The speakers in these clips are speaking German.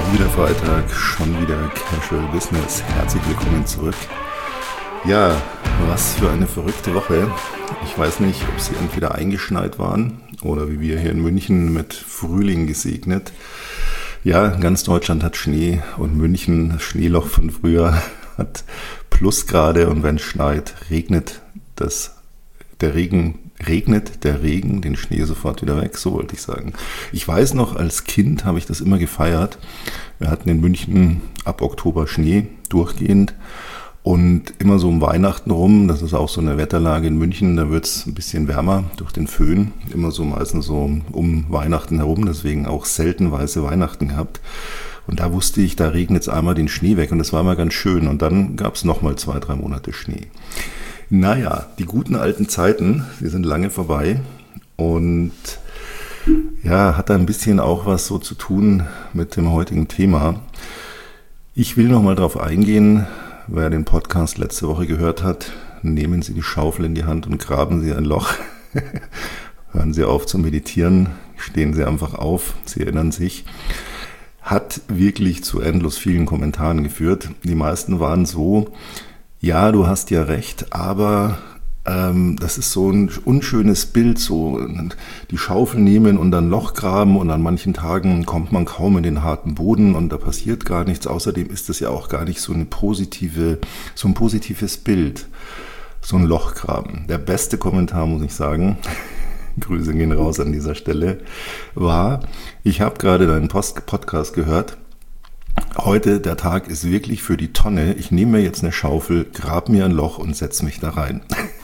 Wieder Freitag, schon wieder Casual Business. Herzlich willkommen zurück. Ja, was für eine verrückte Woche. Ich weiß nicht, ob Sie entweder eingeschneit waren oder wie wir hier in München mit Frühling gesegnet. Ja, ganz Deutschland hat Schnee und München, das Schneeloch von früher, hat Plusgrade und wenn es schneit, regnet der Regen den Schnee sofort wieder weg, so wollte ich sagen. Ich weiß noch, als Kind habe ich das immer gefeiert. Wir hatten in München ab Oktober Schnee durchgehend und immer so um Weihnachten rum, das ist auch so eine Wetterlage in München, da wird es ein bisschen wärmer durch den Föhn, immer so meistens so um Weihnachten herum, deswegen auch selten weiße Weihnachten gehabt. Und da wusste ich, da regnet es einmal den Schnee weg und das war mal ganz schön und dann gab es nochmal 2-3 Monate Schnee. Naja, die guten alten Zeiten, die sind lange vorbei und ja, hat da ein bisschen auch was so zu tun mit dem heutigen Thema. Ich will nochmal drauf eingehen, wer den Podcast letzte Woche gehört hat, nehmen Sie die Schaufel in die Hand und graben Sie ein Loch. Hören Sie auf zu meditieren, stehen Sie einfach auf, Sie erinnern sich. Hat wirklich zu endlos vielen Kommentaren geführt. Die meisten waren so: Ja, du hast ja recht, aber das ist so ein unschönes Bild, so die Schaufel nehmen und dann Loch graben und an manchen Tagen kommt man kaum in den harten Boden und da passiert gar nichts. Außerdem ist das ja auch gar nicht so ein positives Bild, so ein Loch graben. Der beste Kommentar, muss ich sagen, Grüße gehen raus an dieser Stelle, war: Ich habe gerade deinen Podcast gehört. Heute, der Tag ist wirklich für die Tonne. Ich nehme mir jetzt eine Schaufel, grab mir ein Loch und setze mich da rein.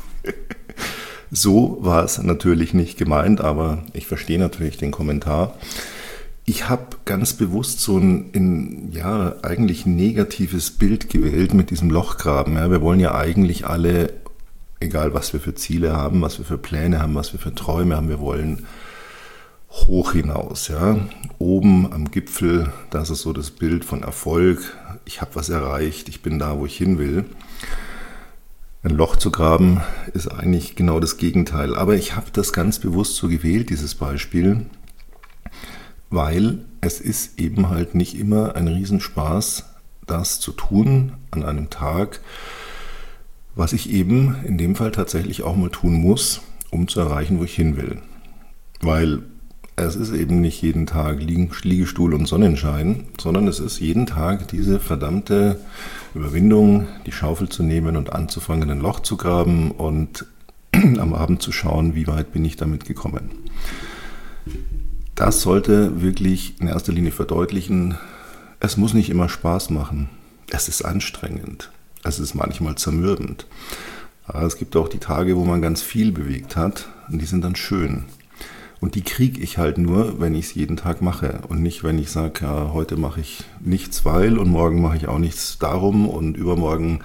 So war es natürlich nicht gemeint, aber ich verstehe natürlich den Kommentar. Ich habe ganz bewusst so ein eigentlich negatives Bild gewählt mit diesem Lochgraben. Ja, wir wollen ja eigentlich alle, egal was wir für Ziele haben, was wir für Pläne haben, was wir für Träume haben, wir wollen hoch hinaus, ja. Oben am Gipfel, das ist so das Bild von Erfolg. Ich habe was erreicht, ich bin da, wo ich hin will. Ein Loch zu graben ist eigentlich genau das Gegenteil. Aber ich habe das ganz bewusst so gewählt, dieses Beispiel, weil es ist eben halt nicht immer ein Riesenspaß, das zu tun an einem Tag, was ich eben in dem Fall tatsächlich auch mal tun muss, um zu erreichen, wo ich hin will. Weil es ist eben nicht jeden Tag Liegestuhl und Sonnenschein, sondern es ist jeden Tag diese verdammte Überwindung, die Schaufel zu nehmen und anzufangen, ein Loch zu graben und am Abend zu schauen, wie weit bin ich damit gekommen. Das sollte wirklich in erster Linie verdeutlichen, es muss nicht immer Spaß machen. Es ist anstrengend. Es ist manchmal zermürbend. Aber es gibt auch die Tage, wo man ganz viel bewegt hat und die sind dann schön. Und die kriege ich halt nur, wenn ich es jeden Tag mache und nicht, wenn ich sage, ja, heute mache ich nichts, weil und morgen mache ich auch nichts darum und übermorgen,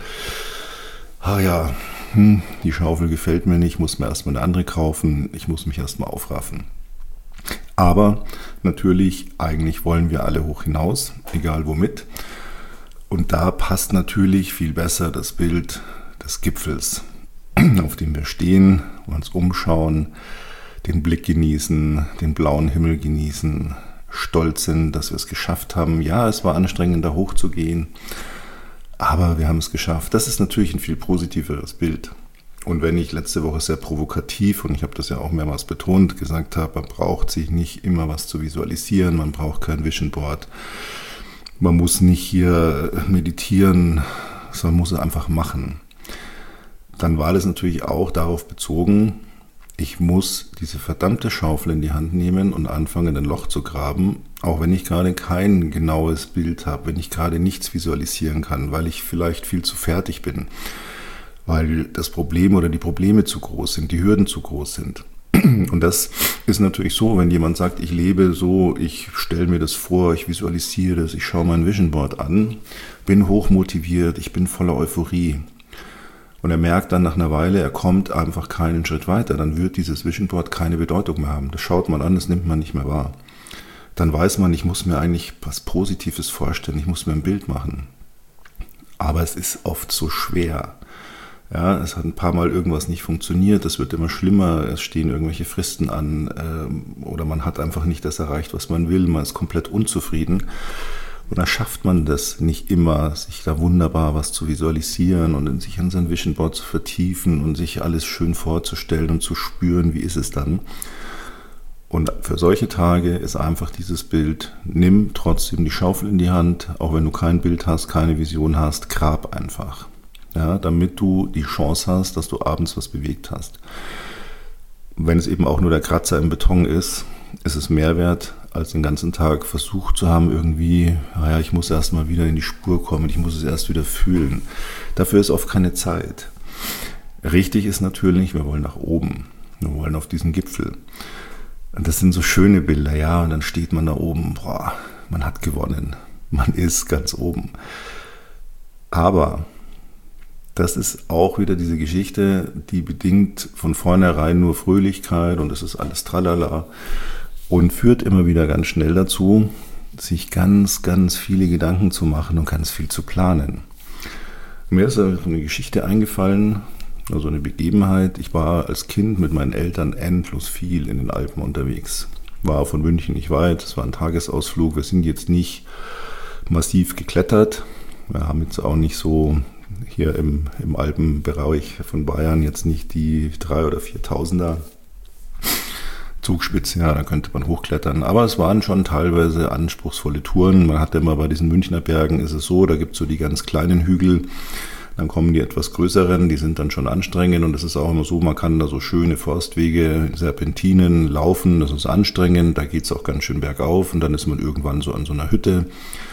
die Schaufel gefällt mir nicht, muss mir erstmal eine andere kaufen, ich muss mich erstmal aufraffen. Aber natürlich, eigentlich wollen wir alle hoch hinaus, egal womit. Und da passt natürlich viel besser das Bild des Gipfels, auf dem wir stehen, uns umschauen, den Blick genießen, den blauen Himmel genießen, stolz sind, dass wir es geschafft haben. Ja, es war anstrengend, da hochzugehen, aber wir haben es geschafft. Das ist natürlich ein viel positiveres Bild. Und wenn ich letzte Woche sehr provokativ, und ich habe das ja auch mehrmals betont, gesagt habe, man braucht sich nicht immer was zu visualisieren, man braucht kein Vision Board, man muss nicht hier meditieren, sondern muss es einfach machen. Dann war das natürlich auch darauf bezogen, ich muss diese verdammte Schaufel in die Hand nehmen und anfangen, ein Loch zu graben, auch wenn ich gerade kein genaues Bild habe, wenn ich gerade nichts visualisieren kann, weil ich vielleicht viel zu fertig bin, weil das Problem oder die Probleme zu groß sind, die Hürden zu groß sind. Und das ist natürlich so, wenn jemand sagt, ich lebe so, ich stelle mir das vor, ich visualisiere das, ich schaue mein Vision Board an, bin hochmotiviert, ich bin voller Euphorie. Und er merkt dann nach einer Weile, er kommt einfach keinen Schritt weiter. Dann wird dieses Vision Board keine Bedeutung mehr haben. Das schaut man an, das nimmt man nicht mehr wahr. Dann weiß man, ich muss mir eigentlich was Positives vorstellen, ich muss mir ein Bild machen. Aber es ist oft so schwer. Ja, es hat ein paar Mal irgendwas nicht funktioniert, es wird immer schlimmer, es stehen irgendwelche Fristen an oder man hat einfach nicht das erreicht, was man will, man ist komplett unzufrieden. Und da schafft man das nicht immer, sich da wunderbar was zu visualisieren und sich an sein Vision Board zu vertiefen und sich alles schön vorzustellen und zu spüren, wie ist es dann. Und für solche Tage ist einfach dieses Bild, nimm trotzdem die Schaufel in die Hand, auch wenn du kein Bild hast, keine Vision hast, grab einfach. Ja, damit du die Chance hast, dass du abends was bewegt hast. Wenn es eben auch nur der Kratzer im Beton ist, ist es mehr wert, als den ganzen Tag versucht zu haben, irgendwie, naja, ich muss erst mal wieder in die Spur kommen, ich muss es erst wieder fühlen. Dafür ist oft keine Zeit. Richtig ist natürlich, wir wollen nach oben, wir wollen auf diesen Gipfel. Und das sind so schöne Bilder, ja, und dann steht man da oben, boah, man hat gewonnen, man ist ganz oben. Aber das ist auch wieder diese Geschichte, die bedingt von vornherein nur Fröhlichkeit und es ist alles tralala und führt immer wieder ganz schnell dazu, sich ganz, ganz viele Gedanken zu machen und ganz viel zu planen. Mir ist eine Geschichte eingefallen, also eine Begebenheit. Ich war als Kind mit meinen Eltern endlos viel in den Alpen unterwegs. War von München nicht weit, es war ein Tagesausflug. Wir sind jetzt nicht massiv geklettert. Wir haben jetzt auch nicht so hier im Alpenbereich von Bayern jetzt nicht die 3.000 oder 4.000er Zugspitze, ja, da könnte man hochklettern. Aber es waren schon teilweise anspruchsvolle Touren. Man hat immer bei diesen Münchner Bergen ist es so, da gibt es so die ganz kleinen Hügel, dann kommen die etwas größeren, die sind dann schon anstrengend und es ist auch immer so, man kann da so schöne Forstwege, Serpentinen laufen, das ist anstrengend, da geht es auch ganz schön bergauf und dann ist man irgendwann so an so einer Hütte.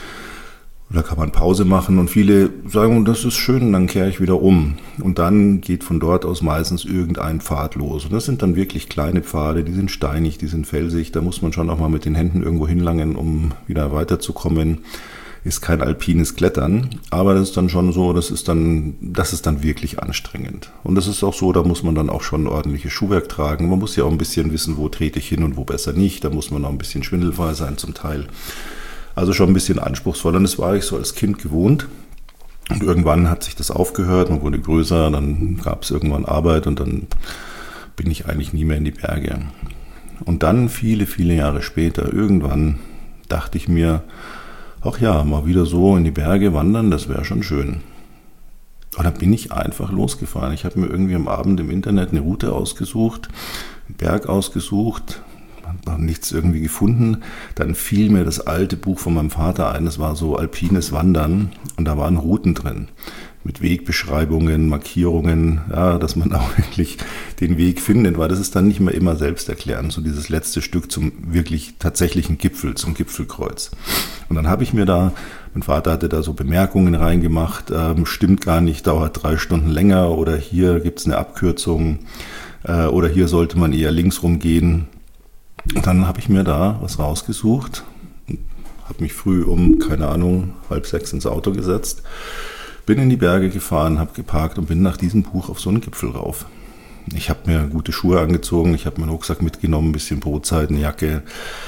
Da kann man Pause machen und viele sagen, das ist schön, dann kehre ich wieder um. Und dann geht von dort aus meistens irgendein Pfad los. Und das sind dann wirklich kleine Pfade, die sind steinig, die sind felsig. Da muss man schon auch mal mit den Händen irgendwo hinlangen, um wieder weiterzukommen. Ist kein alpines Klettern, aber das ist dann schon so, das ist dann wirklich anstrengend. Und das ist auch so, da muss man dann auch schon ordentliches Schuhwerk tragen. Man muss ja auch ein bisschen wissen, wo trete ich hin und wo besser nicht. Da muss man auch ein bisschen schwindelfrei sein zum Teil. Also schon ein bisschen anspruchsvoll. Und das war ich so als Kind gewohnt. Und irgendwann hat sich das aufgehört, man wurde größer, dann gab es irgendwann Arbeit und dann bin ich eigentlich nie mehr in die Berge. Und dann viele, viele Jahre später, irgendwann dachte ich mir, ach ja, mal wieder so in die Berge wandern, das wäre schon schön. Und dann bin ich einfach losgefahren. Ich habe mir irgendwie am Abend im Internet eine Route ausgesucht, einen Berg ausgesucht, noch nichts irgendwie gefunden. Dann fiel mir das alte Buch von meinem Vater ein, das war so alpines Wandern und da waren Routen drin mit Wegbeschreibungen, Markierungen, ja, dass man auch wirklich den Weg findet, weil das ist dann nicht mehr immer selbsterklärend, so dieses letzte Stück zum wirklich tatsächlichen Gipfel, zum Gipfelkreuz. Und dann habe ich mir da, mein Vater hatte da so Bemerkungen reingemacht, stimmt gar nicht, dauert 3 Stunden länger oder hier gibt es eine Abkürzung oder hier sollte man eher links rumgehen. Und dann habe ich mir da was rausgesucht, habe mich früh um, keine Ahnung, 5:30 ins Auto gesetzt, bin in die Berge gefahren, habe geparkt und bin nach diesem Buch auf so einen Gipfel rauf. Ich habe mir gute Schuhe angezogen, ich habe meinen Rucksack mitgenommen, ein bisschen Brotzeit, eine Jacke.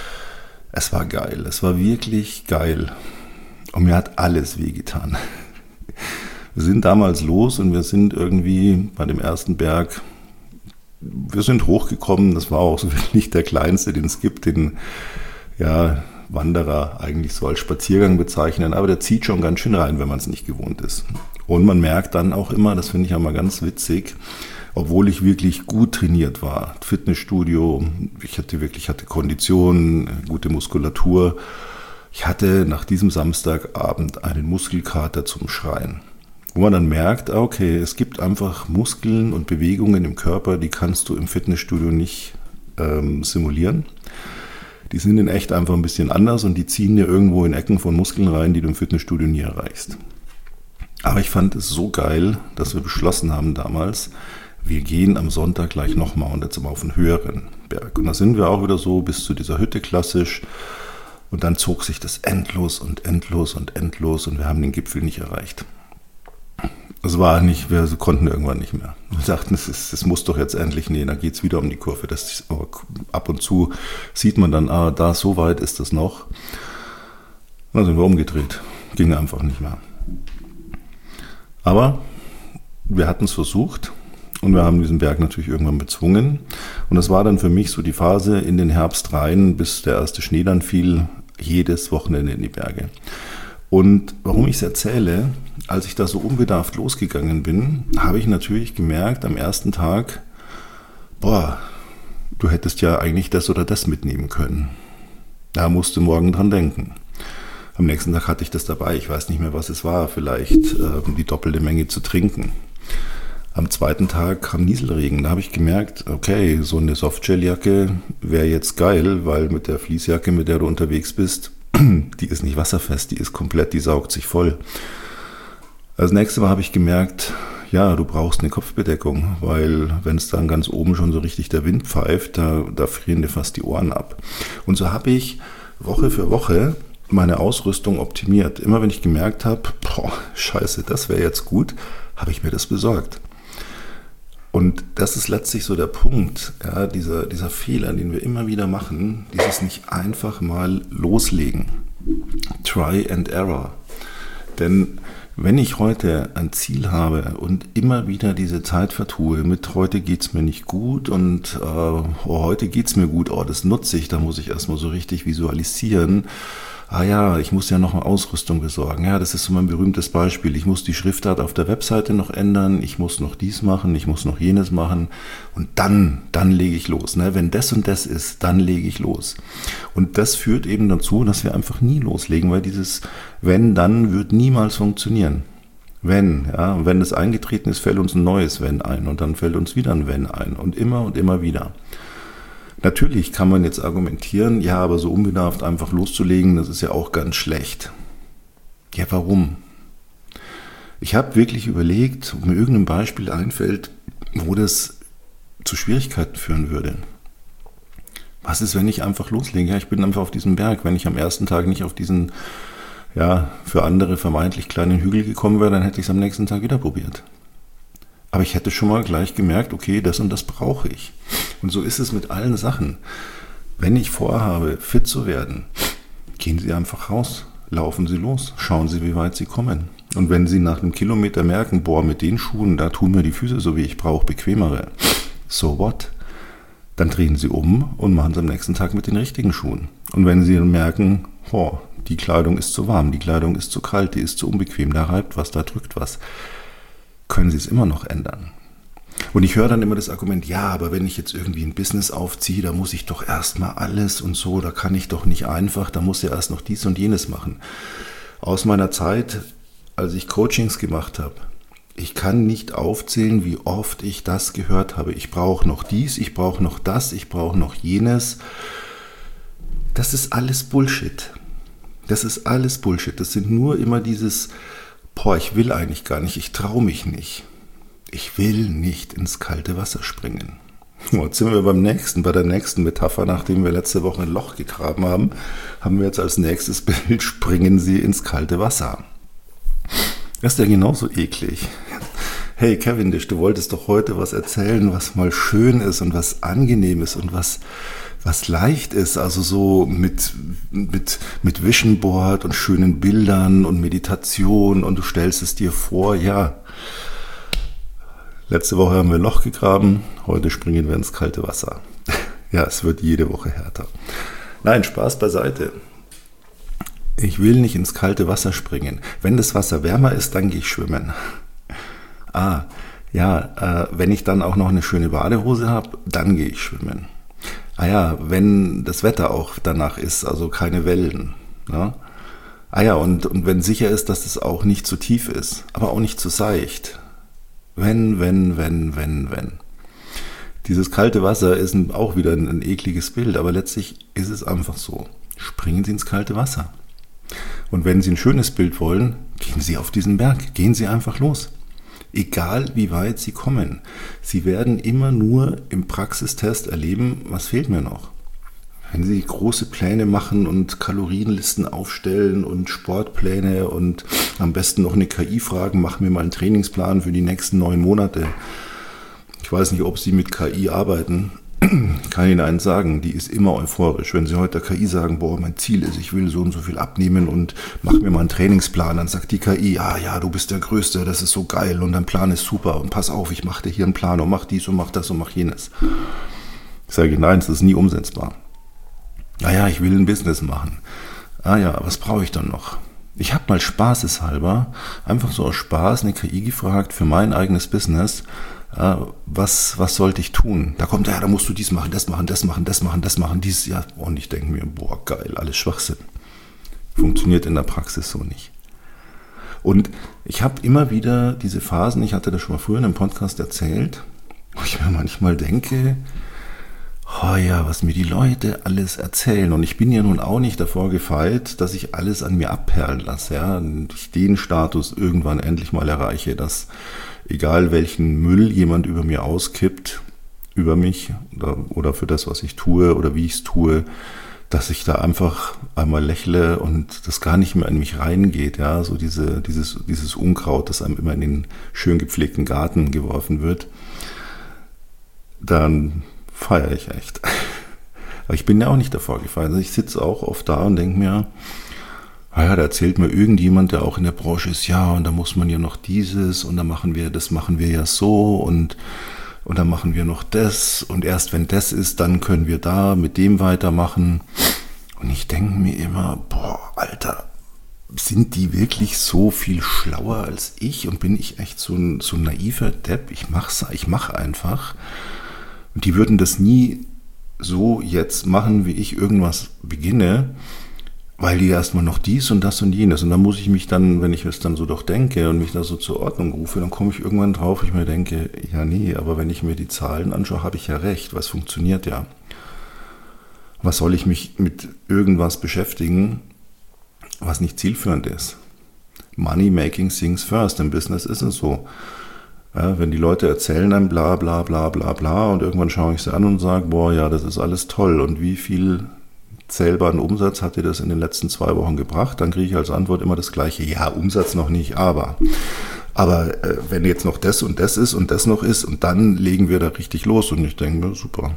Es war geil, es war wirklich geil. Und mir hat alles wehgetan. Wir sind damals los und wir sind irgendwie bei dem ersten Berg, wir sind hochgekommen, das war auch so wirklich der kleinste, den es gibt, den ja, Wanderer eigentlich so als Spaziergang bezeichnen, aber der zieht schon ganz schön rein, wenn man es nicht gewohnt ist. Und man merkt dann auch immer, das finde ich auch mal ganz witzig, obwohl ich wirklich gut trainiert war, Fitnessstudio, ich hatte Kondition, gute Muskulatur, ich hatte nach diesem Samstagabend einen Muskelkater zum Schreien. Wo man dann merkt, okay, es gibt einfach Muskeln und Bewegungen im Körper, die kannst du im Fitnessstudio nicht simulieren. Die sind in echt einfach ein bisschen anders und die ziehen dir irgendwo in Ecken von Muskeln rein, die du im Fitnessstudio nie erreichst. Aber ich fand es so geil, dass wir beschlossen haben damals, wir gehen am Sonntag gleich nochmal und jetzt mal auf einen höheren Berg. Und da sind wir auch wieder so bis zu dieser Hütte klassisch und dann zog sich das endlos und endlos und endlos und wir haben den Gipfel nicht erreicht. Es war nicht, wir konnten irgendwann nicht mehr. Wir sagten, es muss doch jetzt endlich, nee, da geht es wieder um die Kurve. Ab und zu sieht man dann, da so weit ist das noch. Dann sind wir umgedreht. Ging einfach nicht mehr. Aber wir hatten es versucht und wir haben diesen Berg natürlich irgendwann bezwungen. Und das war dann für mich so die Phase in den Herbst rein, bis der erste Schnee dann fiel, jedes Wochenende in die Berge. Und warum ich es erzähle, als ich da so unbedarft losgegangen bin, habe ich natürlich gemerkt am ersten Tag, du hättest ja eigentlich das oder das mitnehmen können. Da musst du morgen dran denken. Am nächsten Tag hatte ich das dabei, ich weiß nicht mehr, was es war, vielleicht die doppelte Menge zu trinken. Am zweiten Tag kam Nieselregen, da habe ich gemerkt, okay, so eine Softshell-Jacke wäre jetzt geil, weil mit der Fließjacke, mit der du unterwegs bist, die ist nicht wasserfest, die ist komplett, die saugt sich voll. Als nächstes Mal habe ich gemerkt, ja, du brauchst eine Kopfbedeckung, weil wenn es dann ganz oben schon so richtig der Wind pfeift, da frieren dir fast die Ohren ab. Und so habe ich Woche für Woche meine Ausrüstung optimiert. Immer wenn ich gemerkt habe, scheiße, das wäre jetzt gut, habe ich mir das besorgt. Und das ist letztlich so der Punkt, ja, dieser Fehler, den wir immer wieder machen, dieses nicht einfach mal loslegen. Try and error. Denn wenn ich heute ein Ziel habe und immer wieder diese Zeit vertue, mit heute geht's mir nicht gut und heute geht's mir gut, das nutze ich, da muss ich erstmal so richtig visualisieren. Ich muss ja noch eine Ausrüstung besorgen. Ja, das ist so mein berühmtes Beispiel. Ich muss die Schriftart auf der Webseite noch ändern, ich muss noch dies machen, ich muss noch jenes machen und dann lege ich los. Ne? Wenn das und das ist, dann lege ich los. Und das führt eben dazu, dass wir einfach nie loslegen, weil dieses wenn, dann wird niemals funktionieren. Wenn es eingetreten ist, fällt uns ein neues Wenn ein und dann fällt uns wieder ein Wenn ein und immer wieder. Natürlich kann man jetzt argumentieren, ja, aber so unbedarft einfach loszulegen, das ist ja auch ganz schlecht. Ja, warum? Ich habe wirklich überlegt, ob mir irgendein Beispiel einfällt, wo das zu Schwierigkeiten führen würde. Was ist, wenn ich einfach loslege? Ja, ich bin einfach auf diesem Berg. Wenn ich am ersten Tag nicht auf diesen, für andere vermeintlich kleinen Hügel gekommen wäre, dann hätte ich es am nächsten Tag wieder probiert. Aber ich hätte schon mal gleich gemerkt, okay, das und das brauche ich. Und so ist es mit allen Sachen. Wenn ich vorhabe, fit zu werden, gehen Sie einfach raus, laufen Sie los, schauen Sie, wie weit Sie kommen. Und wenn Sie nach einem Kilometer merken, mit den Schuhen, da tun mir die Füße so, wie ich brauche, bequemere, so what? Dann drehen Sie um und machen es am nächsten Tag mit den richtigen Schuhen. Und wenn Sie dann merken, die Kleidung ist zu warm, die Kleidung ist zu kalt, die ist zu unbequem, da reibt was, da drückt was, können Sie es immer noch ändern. Und ich höre dann immer das Argument, ja, aber wenn ich jetzt irgendwie ein Business aufziehe, da muss ich doch erstmal alles und so, da kann ich doch nicht einfach, da muss ja erst noch dies und jenes machen. Aus meiner Zeit, als ich Coachings gemacht habe, ich kann nicht aufzählen, wie oft ich das gehört habe. Ich brauche noch dies, ich brauche noch das, ich brauche noch jenes. Das ist alles Bullshit. Das ist alles Bullshit. Das sind nur immer dieses ich will eigentlich gar nicht, ich traue mich nicht. Ich will nicht ins kalte Wasser springen. Jetzt sind wir bei der nächsten Metapher, nachdem wir letzte Woche ein Loch gegraben haben, haben wir jetzt als nächstes Bild, springen Sie ins kalte Wasser. Das ist ja genauso eklig. Hey Cavendish, du wolltest doch heute was erzählen, was mal schön ist und was angenehm ist und was leicht ist, also so mit Vision Board und schönen Bildern und Meditation und du stellst es dir vor, ja. Letzte Woche haben wir ein Loch gegraben, heute springen wir ins kalte Wasser. Ja, es wird jede Woche härter. Nein, Spaß beiseite. Ich will nicht ins kalte Wasser springen. Wenn das Wasser wärmer ist, dann gehe ich schwimmen. Wenn ich dann auch noch eine schöne Badehose habe, dann gehe ich schwimmen. Wenn das Wetter auch danach ist, also keine Wellen. Ja? Und wenn sicher ist, dass es auch nicht zu tief ist, aber auch nicht zu seicht. Wenn. Dieses kalte Wasser ist auch wieder ein ekliges Bild, aber letztlich ist es einfach so. Springen Sie ins kalte Wasser. Und wenn Sie ein schönes Bild wollen, gehen Sie auf diesen Berg, gehen Sie einfach los. Egal wie weit Sie kommen, Sie werden immer nur im Praxistest erleben, was fehlt mir noch. Wenn Sie große Pläne machen und Kalorienlisten aufstellen und Sportpläne und am besten noch eine KI fragen, mach mir mal einen Trainingsplan für die nächsten 9 Monate. Ich weiß nicht, ob Sie mit KI arbeiten. Ich kann Ihnen eins sagen, die ist immer euphorisch. Wenn Sie heute der KI sagen, mein Ziel ist, ich will so und so viel abnehmen und mach mir mal einen Trainingsplan, dann sagt die KI, du bist der Größte, das ist so geil und dein Plan ist super und pass auf, ich mache dir hier einen Plan und mach dies und mach das und mach jenes. Ich sage, nein, das ist nie umsetzbar. Ich will ein Business machen. Was brauche ich dann noch? Ich habe mal spaßeshalber, einfach so aus Spaß, eine KI gefragt für mein eigenes Business, was sollte ich tun? Da kommt, ja, da musst du dies machen, das machen, das machen, das machen, das machen, dies, ja. Und ich denke mir, boah, geil, alles Schwachsinn. Funktioniert in der Praxis so nicht. Und ich habe immer wieder diese Phasen, ich hatte das schon mal früher in einem Podcast erzählt, wo ich mir manchmal denke, oh ja, was mir die Leute alles erzählen. Und ich bin ja nun auch nicht davor gefeit, dass ich alles an mir abperlen lasse. Ja? Und ich den Status irgendwann endlich mal erreiche, dass egal welchen Müll jemand über mir auskippt, über mich oder für das, was ich tue oder wie ich es tue, dass ich da einfach einmal lächle und das gar nicht mehr in mich reingeht. Ja? So dieses Unkraut, das einem immer in den schön gepflegten Garten geworfen wird. Dann feiere ich echt. Aber ich bin ja auch nicht davor gefallen. Also ich sitze auch oft da und denke mir, naja, da erzählt mir irgendjemand, der auch in der Branche ist, ja, und da muss man ja noch dieses und dann machen wir ja so und dann machen wir noch das und erst wenn das ist, dann können wir da mit dem weitermachen. Und ich denke mir immer, boah, Alter, sind die wirklich so viel schlauer als ich und bin ich echt so ein naiver Depp? Ich mache einfach. Und die würden das nie so jetzt machen, wie ich irgendwas beginne, weil die erstmal noch dies und das und jenes. Und dann muss ich mich dann, wenn ich es dann so doch denke und mich da so zur Ordnung rufe, dann komme ich irgendwann drauf, ich mir denke, ja nee, aber wenn ich mir die Zahlen anschaue, habe ich ja recht, was funktioniert ja. Was soll ich mich mit irgendwas beschäftigen, was nicht zielführend ist? Money making things first. Im Business ist es so. Ja, wenn die Leute erzählen einem bla bla bla bla bla und irgendwann schaue ich sie an und sage, boah, ja, das ist alles toll und wie viel zählbaren Umsatz hat dir das in den letzten 2 Wochen gebracht? Dann kriege ich als Antwort immer das Gleiche, ja, Umsatz noch nicht, aber wenn jetzt noch das und das ist und das noch ist und dann legen wir da richtig los und ich denke mir, super.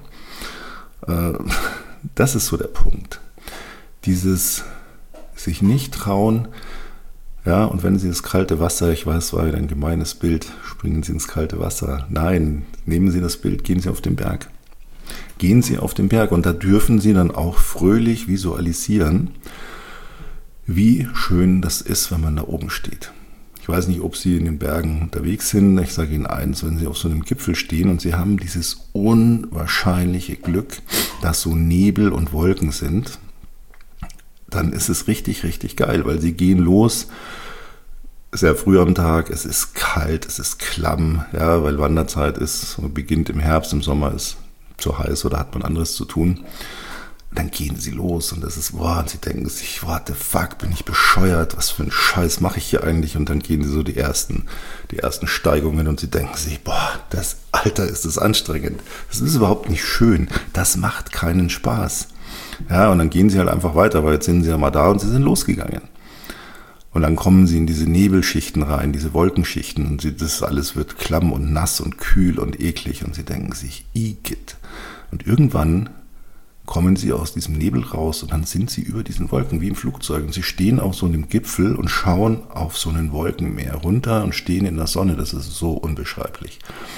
Das ist so der Punkt. Dieses sich nicht trauen. Ja, und wenn Sie ins kalte Wasser, ich weiß, war ein gemeines Bild, springen Sie ins kalte Wasser. Nein, nehmen Sie das Bild, gehen Sie auf den Berg. Gehen Sie auf den Berg und da dürfen Sie dann auch fröhlich visualisieren, wie schön das ist, wenn man da oben steht. Ich weiß nicht, ob Sie in den Bergen unterwegs sind. Ich sage Ihnen eins, wenn Sie auf so einem Gipfel stehen und Sie haben dieses unwahrscheinliche Glück, dass so Nebel und Wolken sind, dann ist es richtig, richtig geil, weil sie gehen los, sehr früh am Tag, es ist kalt, es ist klamm, ja, weil Wanderzeit ist, beginnt im Herbst, im Sommer ist zu heiß oder hat man anderes zu tun. Dann gehen sie los und das ist, boah, und sie denken sich, what the fuck, bin ich bescheuert, was für einen Scheiß mache ich hier eigentlich? Und dann gehen sie so die ersten Steigungen und sie denken sich, boah, Alter, ist das anstrengend, das ist überhaupt nicht schön, das macht keinen Spaß. Ja, und dann gehen sie halt einfach weiter, weil jetzt sind sie ja mal da und sie sind losgegangen. Und dann kommen sie in diese Nebelschichten rein, diese Wolkenschichten und das alles wird klamm und nass und kühl und eklig und sie denken sich, Igitt. Und irgendwann kommen sie aus diesem Nebel raus und dann sind sie über diesen Wolken wie im Flugzeug und sie stehen auf so einem Gipfel und schauen auf so einen Wolkenmeer runter und stehen in der Sonne. Das ist so unbeschreiblich.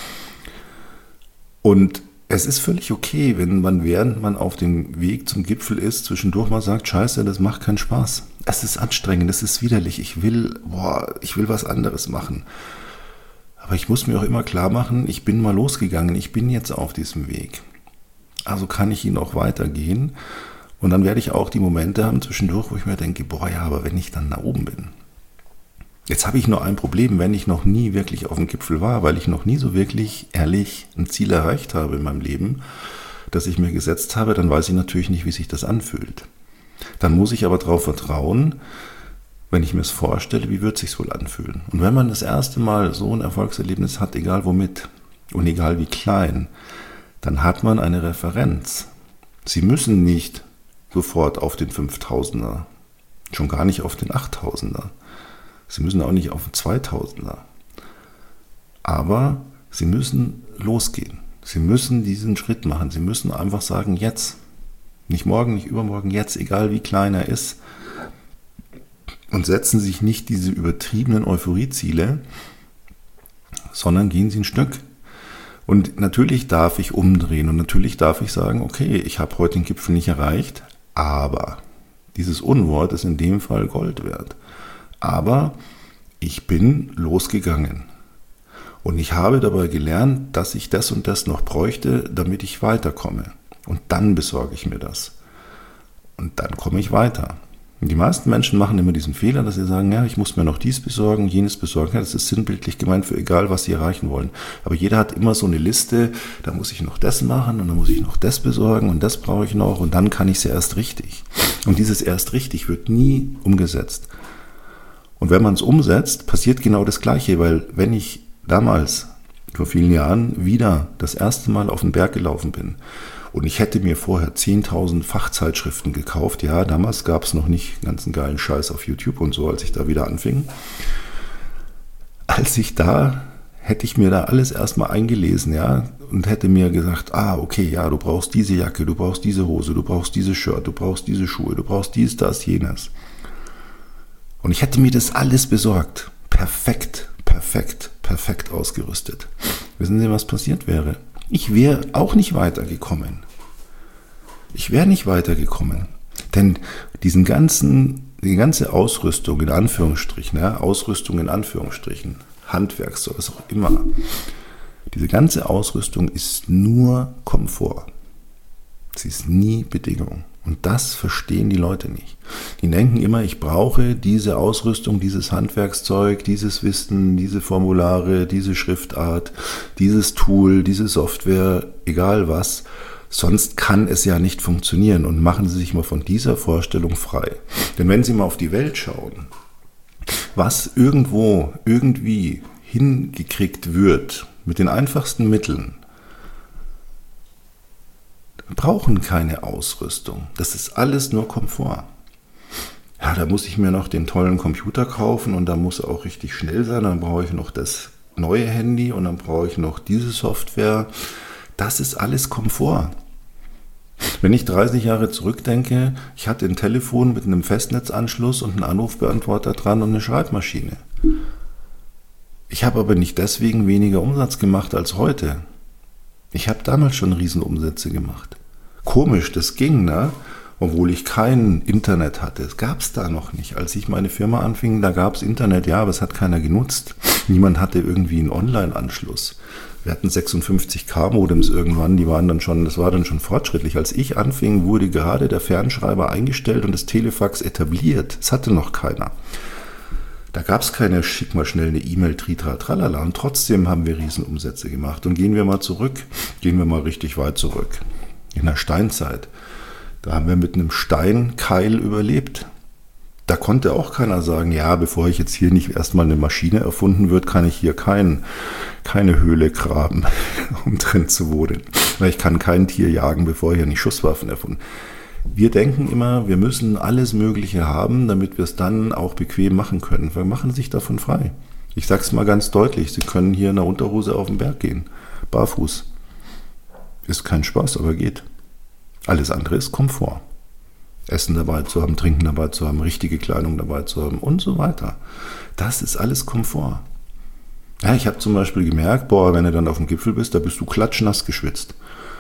Und es ist völlig okay, wenn man, während man auf dem Weg zum Gipfel ist, zwischendurch mal sagt, scheiße, das macht keinen Spaß. Es ist anstrengend, es ist widerlich, ich will was anderes machen. Aber ich muss mir auch immer klar machen, ich bin mal losgegangen, ich bin jetzt auf diesem Weg. Also kann ich ihn auch weitergehen. Und dann werde ich auch die Momente haben zwischendurch, wo ich mir denke, boah ja, aber wenn ich dann da oben bin. Jetzt habe ich nur ein Problem, wenn ich noch nie wirklich auf dem Gipfel war, weil ich noch nie so wirklich ehrlich ein Ziel erreicht habe in meinem Leben, das ich mir gesetzt habe, dann weiß ich natürlich nicht, wie sich das anfühlt. Dann muss ich aber darauf vertrauen, wenn ich mir es vorstelle, wie wird es sich wohl anfühlen. Und wenn man das erste Mal so ein Erfolgserlebnis hat, egal womit und egal wie klein, dann hat man eine Referenz. Sie müssen nicht sofort auf den 5000er, schon gar nicht auf den 8000er. Sie müssen auch nicht auf den 2000er. Aber Sie müssen losgehen. Sie müssen diesen Schritt machen. Sie müssen einfach sagen, jetzt. Nicht morgen, nicht übermorgen, jetzt, egal wie klein er ist. Und setzen sich nicht diese übertriebenen Euphorieziele, sondern gehen Sie ein Stück. Und natürlich darf ich umdrehen und natürlich darf ich sagen, okay, ich habe heute den Gipfel nicht erreicht, aber dieses Unwort ist in dem Fall Gold wert. Aber ich bin losgegangen. Und ich habe dabei gelernt, dass ich das und das noch bräuchte, damit ich weiterkomme. Und dann besorge ich mir das. Und dann komme ich weiter. Und die meisten Menschen machen immer diesen Fehler, dass sie sagen, ja, ich muss mir noch dies besorgen, jenes besorgen. Ja, das ist sinnbildlich gemeint für egal, was sie erreichen wollen. Aber jeder hat immer so eine Liste, da muss ich noch das machen und dann muss ich noch das besorgen und das brauche ich noch und dann kann ich es ja erst richtig. Und dieses erst richtig wird nie umgesetzt. Und wenn man es umsetzt, passiert genau das Gleiche, weil wenn ich damals, vor vielen Jahren, wieder das erste Mal auf den Berg gelaufen bin und ich hätte mir vorher 10.000 Fachzeitschriften gekauft, ja, damals gab es noch nicht ganzen geilen Scheiß auf YouTube und so, als ich da wieder anfing, hätte ich mir da alles erstmal eingelesen, ja, und hätte mir gesagt, okay, ja, du brauchst diese Jacke, du brauchst diese Hose, du brauchst dieses Shirt, du brauchst diese Schuhe, du brauchst dies, das, jenes. Und ich hätte mir das alles besorgt. Perfekt ausgerüstet. Wissen Sie, was passiert wäre? Ich wäre auch nicht weitergekommen. Denn die ganze Ausrüstung in Anführungsstrichen, ja, Handwerkszeug, was auch immer, diese ganze Ausrüstung ist nur Komfort. Sie ist nie Bedingung. Und das verstehen die Leute nicht. Die denken immer, ich brauche diese Ausrüstung, dieses Handwerkszeug, dieses Wissen, diese Formulare, diese Schriftart, dieses Tool, diese Software, egal was. Sonst kann es ja nicht funktionieren. Und machen Sie sich mal von dieser Vorstellung frei. Denn wenn Sie mal auf die Welt schauen, was irgendwo, irgendwie hingekriegt wird, mit den einfachsten Mitteln, brauchen keine Ausrüstung. Das ist alles nur Komfort. Ja, da muss ich mir noch den tollen Computer kaufen und da muss er auch richtig schnell sein. Dann brauche ich noch das neue Handy und dann brauche ich noch diese Software. Das ist alles Komfort. Wenn ich 30 Jahre zurückdenke, ich hatte ein Telefon mit einem Festnetzanschluss und einen Anrufbeantworter dran und eine Schreibmaschine. Ich habe aber nicht deswegen weniger Umsatz gemacht als heute. Ich habe damals schon Riesenumsätze gemacht. Komisch, das ging, ne? Obwohl ich kein Internet hatte. Es gab es da noch nicht. Als ich meine Firma anfing, da gab es Internet, ja, aber es hat keiner genutzt. Niemand hatte irgendwie einen Online-Anschluss. Wir hatten 56K-Modems irgendwann, das war dann schon fortschrittlich. Als ich anfing, wurde gerade der Fernschreiber eingestellt und das Telefax etabliert. Es hatte noch keiner. Da gab es keine, schick mal schnell eine E-Mail, tritra, tralala. Und trotzdem haben wir Riesenumsätze gemacht. Und gehen wir mal richtig weit zurück. In der Steinzeit. Da haben wir mit einem Steinkeil überlebt. Da konnte auch keiner sagen, ja, bevor ich jetzt hier nicht erstmal eine Maschine erfunden wird, kann ich hier keine Höhle graben, um drin zu wohnen. Weil ich kann kein Tier jagen, bevor ich hier nicht Schusswaffen erfunden. Wir denken immer, wir müssen alles Mögliche haben, damit wir es dann auch bequem machen können. Wir machen sich davon frei. Ich sage es mal ganz deutlich, Sie können hier in der Unterhose auf den Berg gehen, barfuß. Ist kein Spaß, aber geht. Alles andere ist Komfort. Essen dabei zu haben, Trinken dabei zu haben, richtige Kleidung dabei zu haben und so weiter. Das ist alles Komfort. Ja, ich habe zum Beispiel gemerkt, wenn du dann auf dem Gipfel bist, da bist du klatschnass geschwitzt.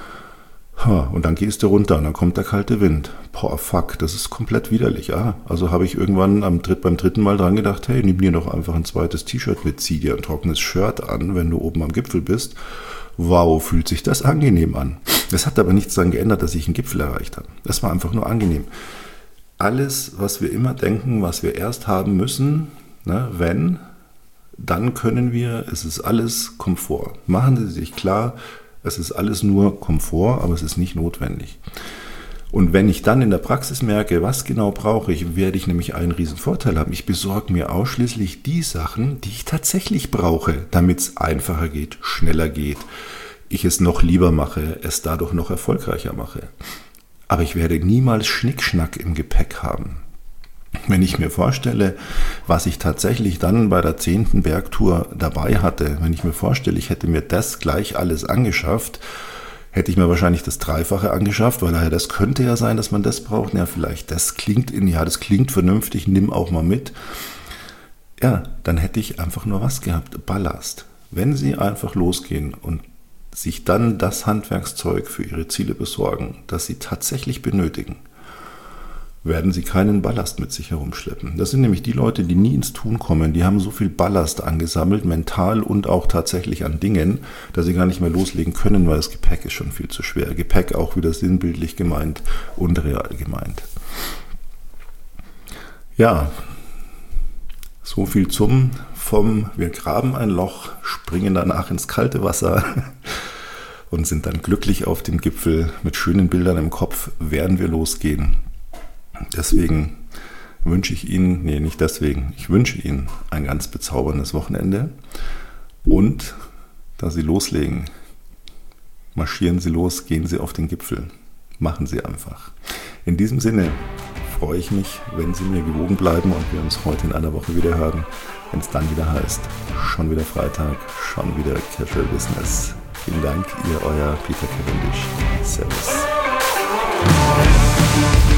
Und dann gehst du runter und dann kommt der kalte Wind. Fuck, das ist komplett widerlich. Ja? Also habe ich irgendwann beim dritten Mal dran gedacht, hey, nimm dir doch einfach ein zweites T-Shirt mit, zieh dir ein trockenes Shirt an, wenn du oben am Gipfel bist. Wow, fühlt sich das angenehm an. Das hat aber nichts daran geändert, dass ich einen Gipfel erreicht habe. Das war einfach nur angenehm. Alles, was wir immer denken, was wir erst haben müssen, dann können wir, es ist alles Komfort. Machen Sie sich klar, es ist alles nur Komfort, aber es ist nicht notwendig. Und wenn ich dann in der Praxis merke, was genau brauche ich, werde ich nämlich einen riesen Vorteil haben. Ich besorge mir ausschließlich die Sachen, die ich tatsächlich brauche, damit es einfacher geht, schneller geht, ich es noch lieber mache, es dadurch noch erfolgreicher mache. Aber ich werde niemals Schnickschnack im Gepäck haben. Wenn ich mir vorstelle, was ich tatsächlich dann bei der 10. Bergtour dabei hatte, wenn ich mir vorstelle, ich hätte mir das gleich alles angeschafft, hätte ich mir wahrscheinlich das Dreifache angeschafft, weil das könnte ja sein, dass man das braucht. Ja, vielleicht, das klingt vernünftig, nimm auch mal mit. Ja, dann hätte ich einfach nur was gehabt, Ballast. Wenn Sie einfach losgehen und sich dann das Handwerkszeug für Ihre Ziele besorgen, das Sie tatsächlich benötigen, werden sie keinen Ballast mit sich herumschleppen. Das sind nämlich die Leute, die nie ins Tun kommen. Die haben so viel Ballast angesammelt, mental und auch tatsächlich an Dingen, dass sie gar nicht mehr loslegen können, weil das Gepäck ist schon viel zu schwer. Gepäck auch wieder sinnbildlich gemeint und real gemeint. Ja, so viel wir graben ein Loch, springen danach ins kalte Wasser und sind dann glücklich auf dem Gipfel mit schönen Bildern im Kopf, werden wir losgehen. Deswegen wünsche ich Ihnen, ich wünsche Ihnen ein ganz bezauberndes Wochenende und da Sie loslegen, marschieren Sie los, gehen Sie auf den Gipfel, machen Sie einfach. In diesem Sinne freue ich mich, wenn Sie mir gewogen bleiben und wir uns heute in einer Woche wieder hören, wenn es dann wieder heißt, schon wieder Freitag, schon wieder Casual Business. Vielen Dank, Euer Peter Cavendish. Servus.